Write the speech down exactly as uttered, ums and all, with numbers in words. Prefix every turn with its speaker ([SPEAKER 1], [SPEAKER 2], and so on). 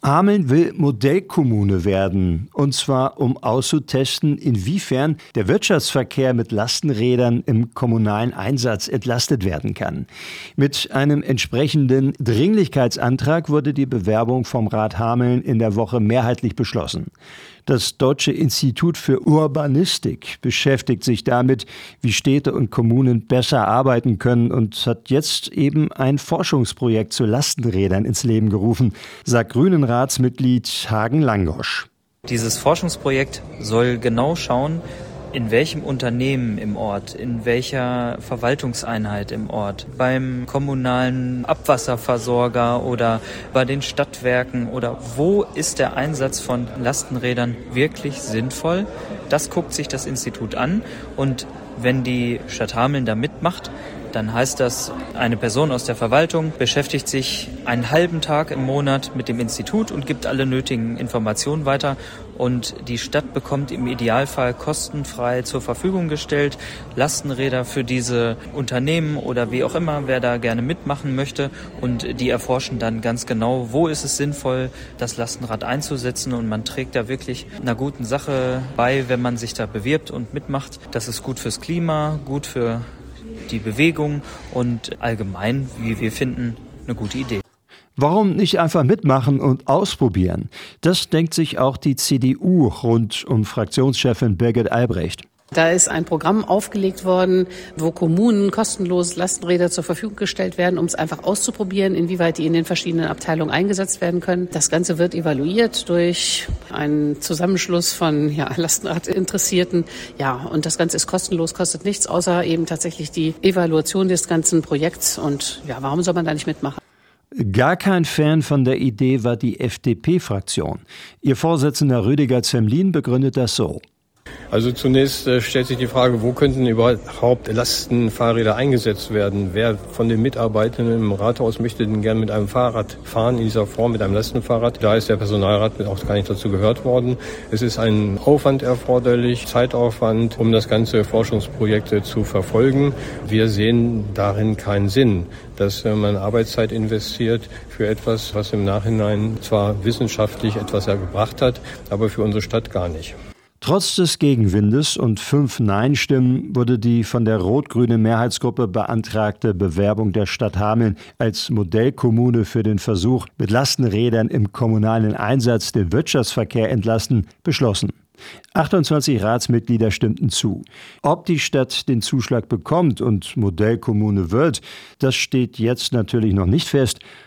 [SPEAKER 1] Hameln will Modellkommune werden, und zwar um auszutesten, inwiefern der Wirtschaftsverkehr mit Lastenrädern im kommunalen Einsatz entlastet werden kann. Mit einem entsprechenden Dringlichkeitsantrag wurde die Bewerbung vom Rat Hameln in der Woche mehrheitlich beschlossen. Das Deutsche Institut für Urbanistik beschäftigt sich damit, wie Städte und Kommunen besser arbeiten können, und hat jetzt eben ein Forschungsprojekt zu Lastenrädern ins Leben gerufen, sagt Grünen-Ratsmitglied Hagen Langosch.
[SPEAKER 2] Dieses Forschungsprojekt soll genau schauen, in welchem Unternehmen im Ort, in welcher Verwaltungseinheit im Ort, beim kommunalen Abwasserversorger oder bei den Stadtwerken oder wo ist der Einsatz von Lastenrädern wirklich sinnvoll? Das guckt sich das Institut an, und wenn die Stadt Hameln da mitmacht, dann heißt das, eine Person aus der Verwaltung beschäftigt sich einen halben Tag im Monat mit dem Institut und gibt alle nötigen Informationen weiter. Und die Stadt bekommt im Idealfall kostenfrei zur Verfügung gestellt Lastenräder für diese Unternehmen oder wie auch immer, wer da gerne mitmachen möchte. Und die erforschen dann ganz genau, wo ist es sinnvoll, das Lastenrad einzusetzen. Und man trägt da wirklich einer guten Sache bei, wenn man sich da bewirbt und mitmacht. Das ist gut fürs Klima, gut für die Bewegung und allgemein, wie wir finden, eine gute Idee.
[SPEAKER 1] Warum nicht einfach mitmachen und ausprobieren? Das denkt sich auch die C D U rund um Fraktionschefin Birgit Albrecht.
[SPEAKER 3] Da ist ein Programm aufgelegt worden, wo Kommunen kostenlos Lastenräder zur Verfügung gestellt werden, um es einfach auszuprobieren, inwieweit die in den verschiedenen Abteilungen eingesetzt werden können. Das Ganze wird evaluiert durch einen Zusammenschluss von ja, Lastenradinteressierten. Ja, und das Ganze ist kostenlos, kostet nichts, außer eben tatsächlich die Evaluation des ganzen Projekts. Und ja, warum soll man da nicht mitmachen?
[SPEAKER 1] Gar kein Fan von der Idee war die F D P-Fraktion. Ihr Vorsitzender Rüdiger Zemlin begründet das so.
[SPEAKER 4] Also zunächst äh, stellt sich die Frage, wo könnten überhaupt Lastenfahrräder eingesetzt werden? Wer von den Mitarbeitenden im Rathaus möchte denn gern mit einem Fahrrad fahren, in dieser Form mit einem Lastenfahrrad? Da ist der Personalrat auch gar nicht dazu gehört worden. Es ist ein Aufwand erforderlich, Zeitaufwand, um das ganze Forschungsprojekt zu verfolgen. Wir sehen darin keinen Sinn, dass man Arbeitszeit investiert für etwas, was im Nachhinein zwar wissenschaftlich etwas ergebracht hat, aber für unsere Stadt gar nicht.
[SPEAKER 1] Trotz des Gegenwindes und fünf Nein-Stimmen wurde die von der rot-grünen Mehrheitsgruppe beantragte Bewerbung der Stadt Hameln als Modellkommune für den Versuch, mit Lastenrädern im kommunalen Einsatz den Wirtschaftsverkehr entlasten, beschlossen. achtundzwanzig Ratsmitglieder stimmten zu. Ob die Stadt den Zuschlag bekommt und Modellkommune wird, das steht jetzt natürlich noch nicht fest.